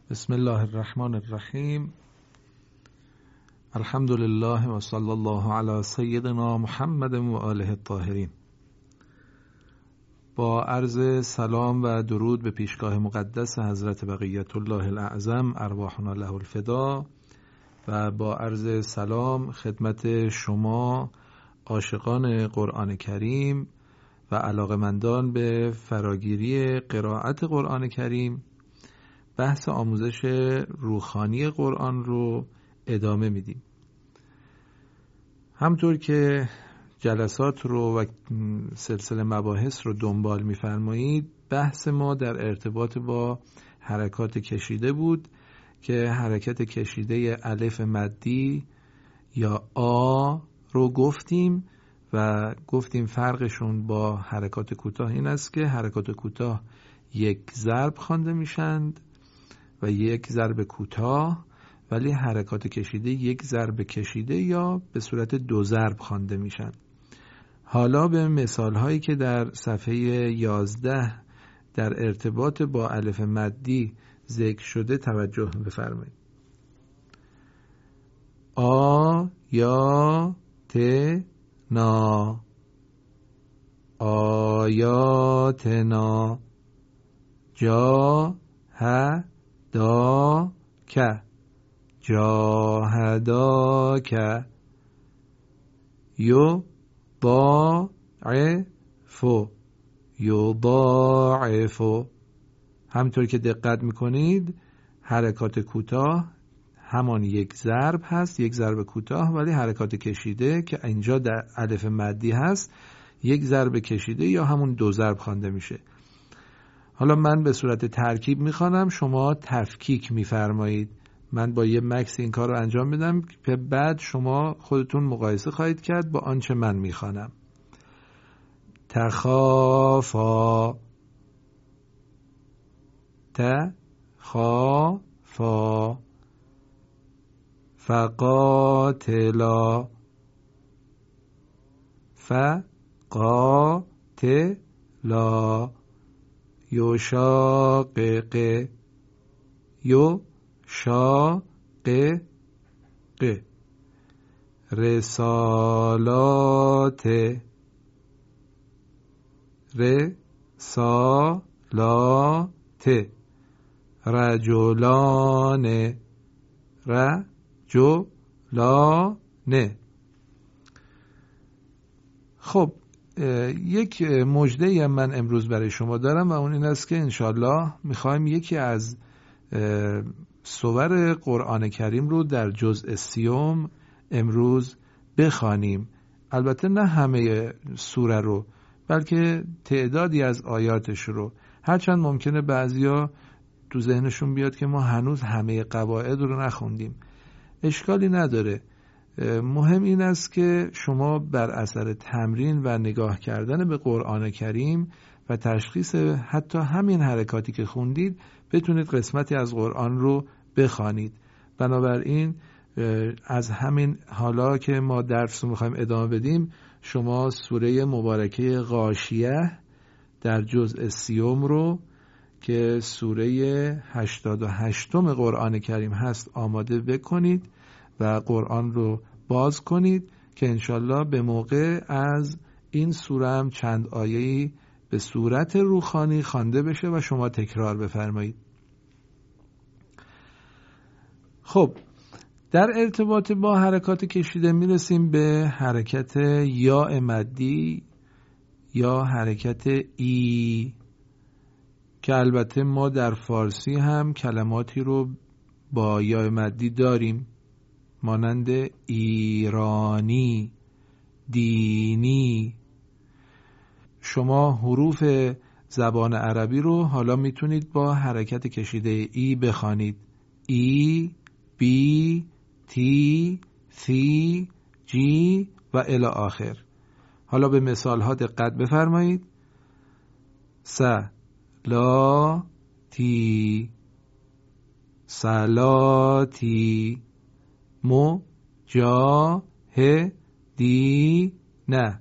بسم الله الرحمن الرحیم. الحمد لله و صلی الله علی سیدنا محمد و آله الطاهرین. با عرض سلام و درود به پیشگاه مقدس حضرت بقیت الله الاعظم ارواحنا له الفدا و با عرض سلام خدمت شما عاشقان قرآن کریم و علاقمندان به فراگیری قرائت قرآن کریم، بحث آموزش روحانی قرآن رو ادامه میدیم. همطور که جلسات رو و سلسله مباحث رو دنبال می‌فرمایید، بحث ما در ارتباط با حرکات کشیده بود که حرکت کشیده الف مدی یا آ رو گفتیم و گفتیم فرقشون با حرکات کوتاه این است که حرکات کوتاه یک ضرب خوانده میشند و یک ضرب کوتاه، ولی حرکات کشیده یک ضرب کشیده یا به صورت دو ضرب خوانده میشن. حالا به مثال هایی که در صفحه 11 در ارتباط با الف مدی ذکر شده توجه بفرمایید. آ یا ت نا، آیاتنا، جا ه دا که، جاهدا که، یو ضاعفو، یو ضاعفو. همطور که دقت میکنید حرکات کوتاه همان یک ضرب هست، یک ضرب کوتاه، ولی حرکات کشیده که اینجا در الف مدی هست یک ضرب کشیده یا همون دو ضرب خوانده میشه. حالا من به صورت ترکیب میخوانم، شما تفکیک میفرمایید. من با یه مکس این کار رو انجام میدم که بعد شما خودتون مقایسه خواهید کرد با آنچه من میخوانم. تخافا، تخافا، فقاتلا، فقاتلا، یشاقق، یشاقق، رسالات، رسالات، رجلان، رجلان. خب یک مژده من امروز برای شما دارم و اون این است که انشالله میخوایم یکی از سور قرآن کریم رو در جزء 30 امروز بخوانیم. البته نه همه سوره رو، بلکه تعدادی از آیاتش رو، هرچند ممکنه بعضیا تو ذهنشون بیاد که ما هنوز همه قواعد رو نخوندیم. اشکالی نداره. مهم این است که شما بر اثر تمرین و نگاه کردن به قرآن کریم و تشخیص حتی همین حرکاتی که خوندید بتونید قسمتی از قرآن رو بخوانید. بنابراین از همین حالا که ما درس رو میخوایم ادامه بدیم، شما سوره مبارکه غاشیه در جزء 30 رو که سوره 88 قرآن کریم هست آماده بکنید و قرآن رو باز کنید که انشالله به موقع از این سوره هم چند آیه‌ای به صورت روحانی خوانده بشه و شما تکرار بفرمایید. خب در ارتباط با حرکات کشیده میرسیم به حرکت یا مدی یا حرکت ای که البته ما در فارسی هم کلماتی رو با یا مدی داریم، مانند ایرانی، دینی. شما حروف زبان عربی رو حالا میتونید با حرکت کشیده ای بخوانید. ای، بی، تی، ثی، جی و الی آخر. حالا به مثال ها دقت بفرمایید. س، لا، تی، سلاتی، مجاهدین،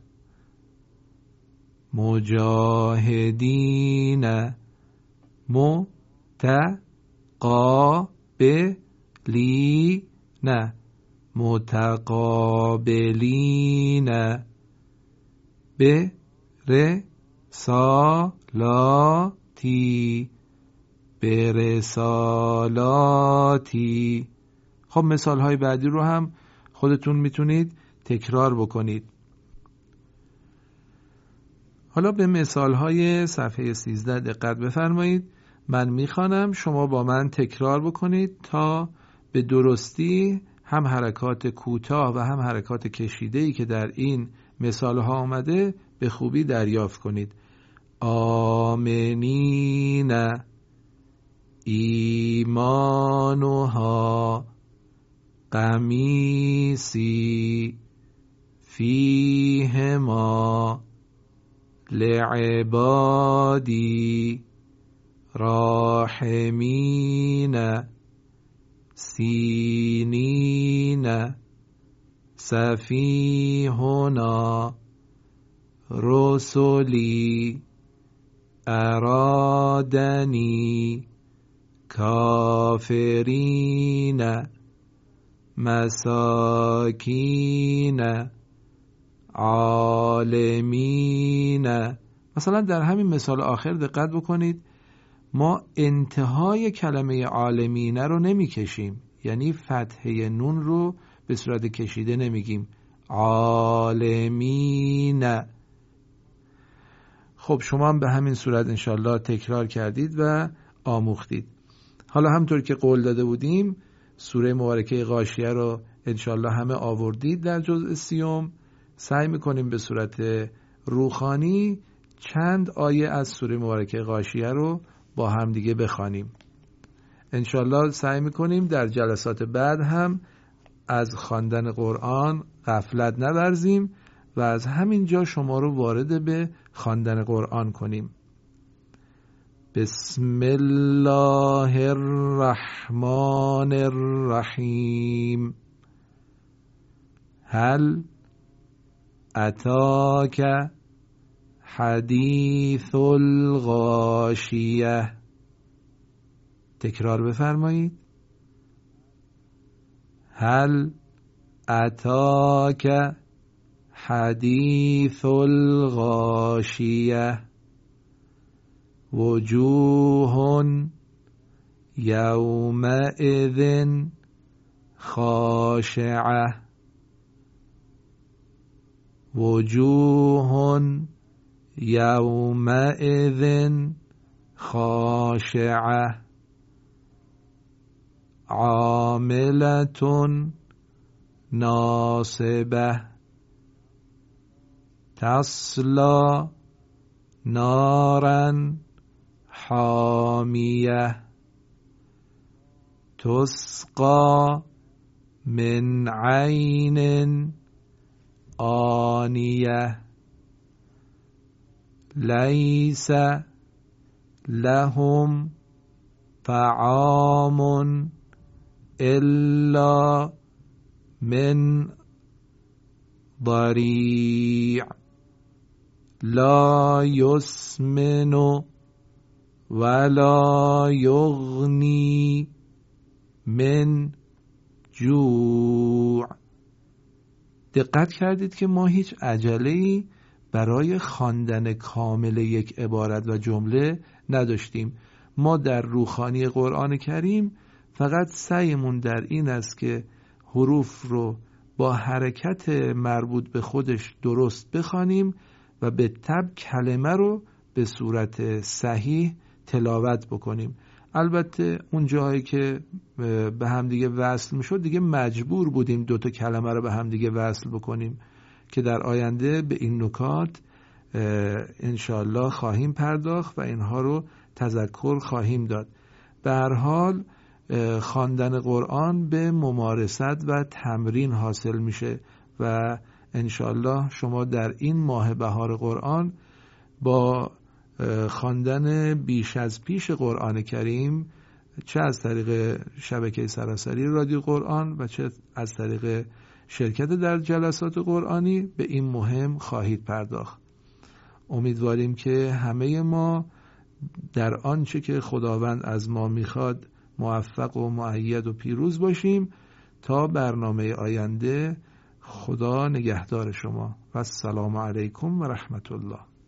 مجاهدین، متقین، قابلین متقابلین برسالاتی برسالاتی. خب مثال های بعدی رو هم خودتون میتونید تکرار بکنید. حالا به مثال های صفحه 13 دقت بفرمایید. من میخوانم، شما با من تکرار بکنید تا به درستی هم حرکات کوتاه و هم حرکات کشیده‌ای که در این مثال ها آمده به خوبی دریافت کنید. آمنین ایمانها قمیسی فیه ما لعبادی راحمین سینین سفیهنا رسلی ارادنی کافرین مساکین عالمین. مثلا در همین مثال آخر دقت بکنید، ما انتهای کلمه عالمین رو نمی کشیم، یعنی فتحه نون رو به صورت کشیده نمیگیم عالمین. خب شما هم به همین صورت انشالله تکرار کردید و آموختید. حالا همطور که قول داده بودیم سوره مبارکه غاشیه رو انشالله همه آوردید در جزء 30. سعی میکنیم به صورت روحانی چند آیه از سوره مبارکه غاشیه رو با هم دیگه بخوانیم. انشالله سعی میکنیم در جلسات بعد هم از خواندن قرآن غفلت نورزیم و از همین جا شما رو وارد به خواندن قرآن کنیم. بسم الله الرحمن الرحیم. هل اتاک حدیث الغاشیه. تکرار بفرمایید. هل اتاک حدیث الغاشیه وجوه یومئذ خاشعه وجوه یومئذ خاشعه عاملة ناصبة تصلى نارا حامیه تسقى من عین آنیه لیس لهم طعام الا من ضریع لا یسمن ولا یغنی من جوع. دقت کردید که ما هیچ عجله‌ای برای خواندن کامل یک عبارت و جمله نداشتیم. ما در روخانی قرآن کریم فقط سعیمون در این است که حروف رو با حرکت مربوط به خودش درست بخوانیم و به تبع کلمه رو به صورت صحیح تلاوت بکنیم. البته اون جایی که به هم دیگه وصل میشد دیگه مجبور بودیم دوتا کلمه رو به هم دیگه وصل بکنیم که در آینده به این نکات انشالله خواهیم پرداخت و اینها رو تذکر خواهیم داد. به هر حال خواندن قرآن به ممارست و تمرین حاصل میشه و انشالله شما در این ماه بهار قرآن با خواندن بیش از پیش قرآن کریم، چه از طریق شبکه سراسری رادیو قرآن و چه از طریق شرکت در جلسات قرآنی، به این مهم خواهید پرداخت. امیدواریم که همه ما در آنچه که خداوند از ما میخواد موفق و مؤید و پیروز باشیم. تا برنامه آینده، خدا نگهدار شما و السلام علیکم و رحمت الله.